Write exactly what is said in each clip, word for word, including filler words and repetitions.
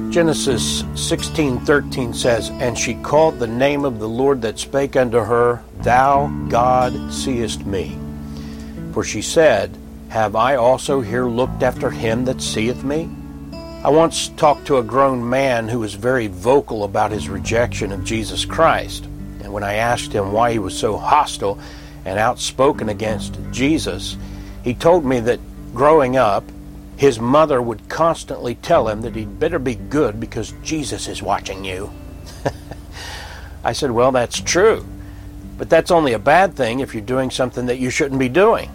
Genesis sixteen thirteen says, "And she called the name of the Lord that spake unto her, Thou, God, seest me. For she said, Have I also here looked after him that seeth me?" I once talked to a grown man who was very vocal about his rejection of Jesus Christ. And when I asked him why he was so hostile and outspoken against Jesus, he told me that growing up, his mother would constantly tell him that he'd better be good because Jesus is watching you. I said, well, that's true. But that's only a bad thing if you're doing something that you shouldn't be doing.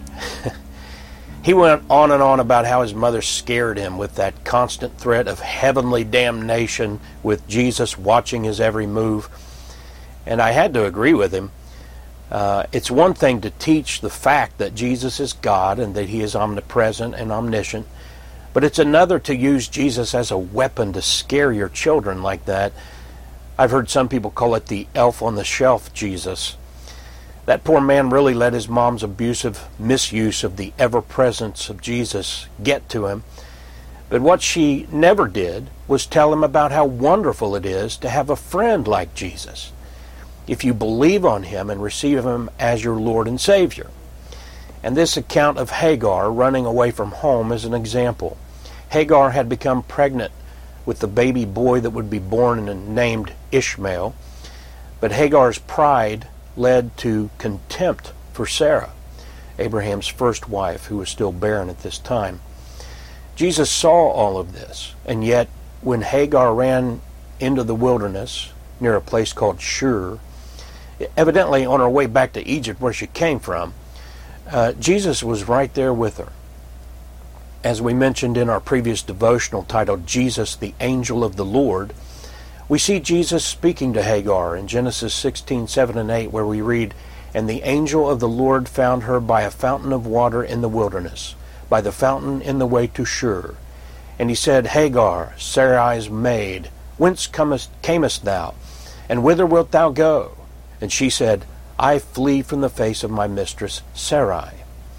He went on and on about how his mother scared him with that constant threat of heavenly damnation with Jesus watching his every move. And I had to agree with him. Uh, it's one thing to teach the fact that Jesus is God and that he is omnipresent and omniscient, but it's another to use Jesus as a weapon to scare your children like that. I've heard some people call it the elf on the shelf Jesus. That poor man really let his mom's abusive misuse of the ever-presence of Jesus get to him. But what she never did was tell him about how wonderful it is to have a friend like Jesus, if you believe on him and receive him as your Lord and Savior. And this account of Hagar running away from home is an example. Hagar had become pregnant with the baby boy that would be born and named Ishmael, but Hagar's pride led to contempt for Sarah, Abraham's first wife, who was still barren at this time. Jesus saw all of this, and yet when Hagar ran into the wilderness near a place called Shur, evidently on her way back to Egypt where she came from, uh, Jesus was right there with her. As we mentioned in our previous devotional titled Jesus, the Angel of the Lord, we see Jesus speaking to Hagar in Genesis sixteen, seven and eight, where we read, "And the angel of the Lord found her by a fountain of water in the wilderness, by the fountain in the way to Shur. And he said, Hagar, Sarai's maid, whence comest, camest thou, and whither wilt thou go? And she said, I flee from the face of my mistress Sarai."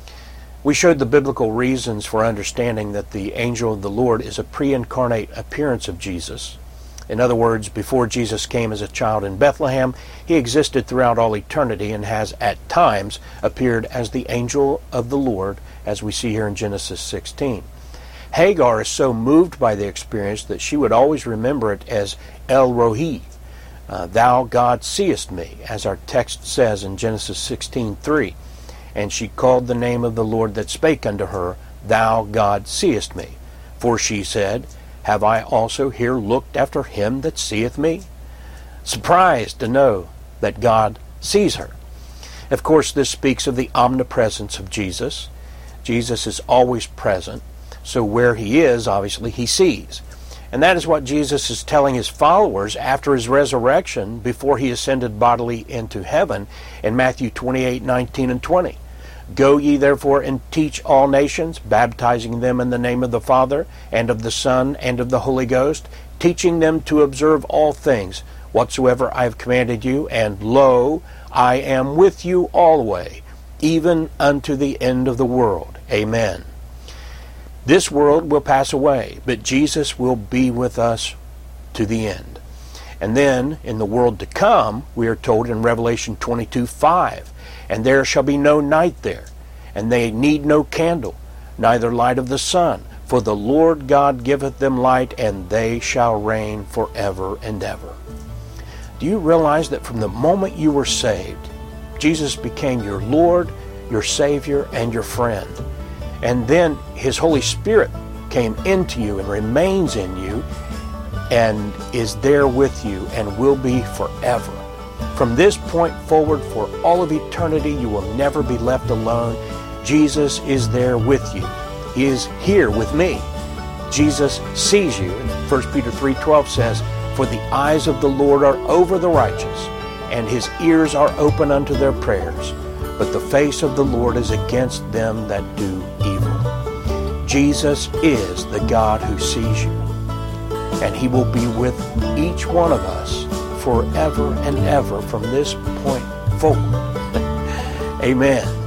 We showed the biblical reasons for understanding that the angel of the Lord is a pre-incarnate appearance of Jesus. In other words, before Jesus came as a child in Bethlehem, he existed throughout all eternity and has at times appeared as the angel of the Lord, as we see here in Genesis sixteen. Hagar is so moved by the experience that she would always remember it as El Rohi, uh, Thou God seest me, as our text says in Genesis sixteen three. And she called the name of the Lord that spake unto her, Thou God seest me. For she said, Have I also here looked after him that seeth me? Surprised to know that God sees her. Of course, this speaks of the omnipresence of Jesus. Jesus is always present, so where he is, obviously, he sees. And that is what Jesus is telling his followers after his resurrection, before he ascended bodily into heaven, in Matthew twenty-eight, nineteen and twenty. Go ye therefore and teach all nations, baptizing them in the name of the Father, and of the Son, and of the Holy Ghost, teaching them to observe all things, whatsoever I have commanded you, and lo, I am with you alway, even unto the end of the world. Amen. This world will pass away, but Jesus will be with us to the end. And then, in the world to come, we are told in Revelation twenty-two five, And there shall be no night there, and they need no candle, neither light of the sun, for the Lord God giveth them light, and they shall reign forever and ever. Do you realize that from the moment you were saved, Jesus became your Lord, your Savior, and your friend? And then his Holy Spirit came into you and remains in you and is there with you and will be forever. From this point forward, for all of eternity, you will never be left alone. Jesus is there with you. He is here with me. Jesus sees you. And First Peter three twelve says, For the eyes of the Lord are over the righteous, and his ears are open unto their prayers. But the face of the Lord is against them that do evil. Jesus is the God who sees you, and he will be with each one of us forever and ever from this point forward. Amen.